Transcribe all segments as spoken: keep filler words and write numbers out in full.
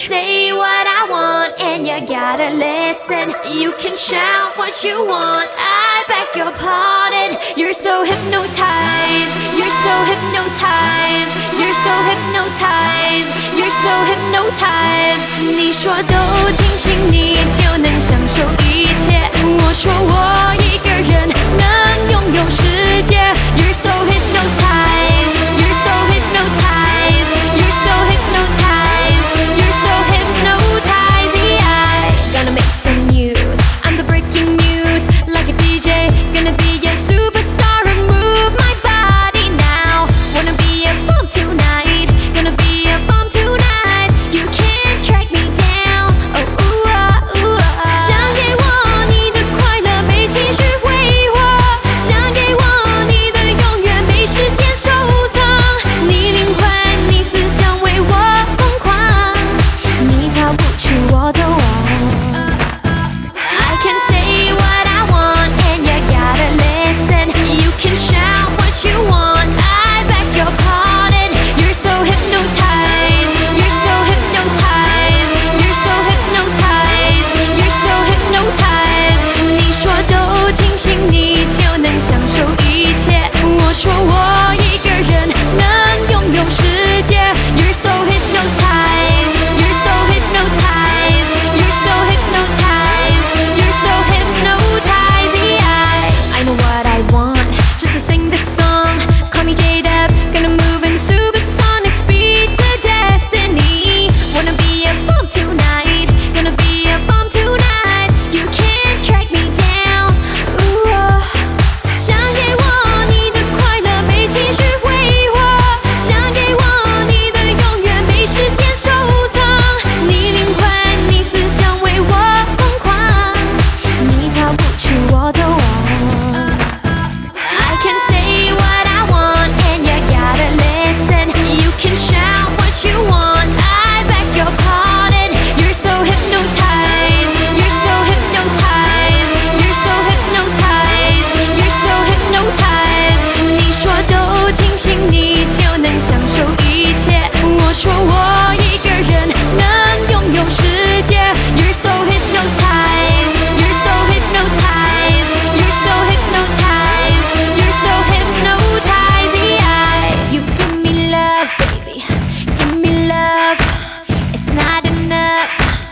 say what I want and you gotta listen. You can shout what you want, I beg your pardon. You're so hypnotized, you're so hypnotized, you're so hypnotized, you're so hypnotized. 你说都清醒，你就能享受一切。我说我一个人能拥有世界。You're so hypnotized, you're so hypnotized, you're so hypnotized, you're so hypnotized. Yeah, gonna make some news. I'm the breaking news, like a D J. Gonna be a superstar and move my body now. Wanna be a bomb tonight, gonna be a bomb tonight. You can't track me down. Oh, ooh, ah, ooh, ah. 想给我你的快乐，被情绪挥霍。想给我你的永远，没时间收藏。你灵魂，你思想为我疯狂，你逃不出我的网。I can say what I want and you gotta listen. You can shout what you want, I beg your pardon. You're so hypnotized, you're so hypnotized, you're so hypnotized, you're so hypnotized. 你说都清醒，你就能享受一切。我说我一个人能拥有世界。You're so hypnotized, you're so hypnotized, you're so hypnotized, you're so hypnotized. Yeah, I know what I want, just to sing this song. Call me J-Dub, gonna move in supersonic speed to destiny. Wanna be a bomb tonight, gonna be a bomb tonight. You can't track me down. Ooh, oh. 想给我你的快乐，被情绪挥霍。想给我你的永远，没时间收藏。你灵魂，你思想为我疯狂，你逃不出我的网。I can say what I want and you gotta listen. You can shout what you want, I beg your pardon. You're so hypnotized, you're so hypnotized, you're so hypnotized, you're so hypnotized. 你说都清醒，你就能享受一切。我说我一个人能拥有世界。You're so hypnotized, you're so hypnotized, you're so hypnotized, you're so hypnotized. Yeah, you give me love, baby, give me love. It's not enough.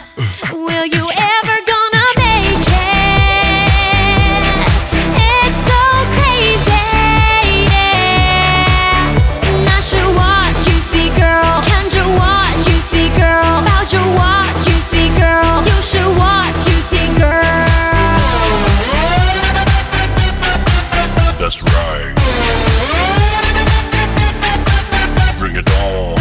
Will you ever gonna make it? It's so crazy. Yeah. 那是我 juicy girl， 看着我 juicy girl， 抱着我 juicy girl， 就是我 juicy girl。 That's right. Bring it on.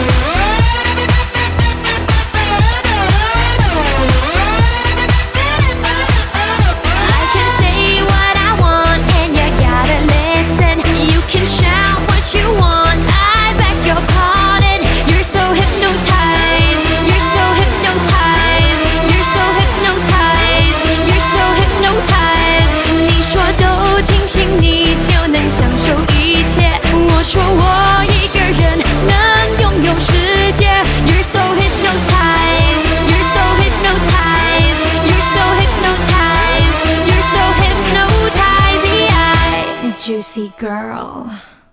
I can say what I want and you gotta listen. You can shout what you want, I beg your pardon. You're so hypnotized, you're so hypnotized, you're so hypnotized, you're so hypnotized. 你说都清醒，你就能享受一切。我说我一个人能拥有世界。You're so hypnotized, you're so hypnotized, you're so hypnotized, you're so hypnotized. Yeah, juicy girl.